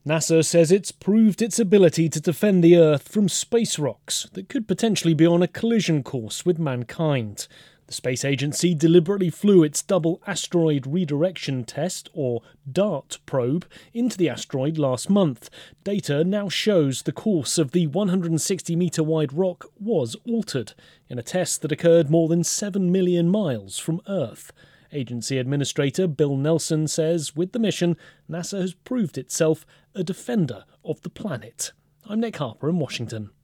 NASA says it's proved its ability to defend the Earth from space rocks that could potentially be on a collision course with mankind. The space agency deliberately flew its Double Asteroid Redirection Test, or DART, probe into the asteroid last month. Data now shows the course of the 160-metre wide rock was altered in a test that occurred more than 7 million miles from Earth. Agency Administrator Bill Nelson says with the mission, NASA has proved itself a defender of the planet. I'm Nick Harper in Washington.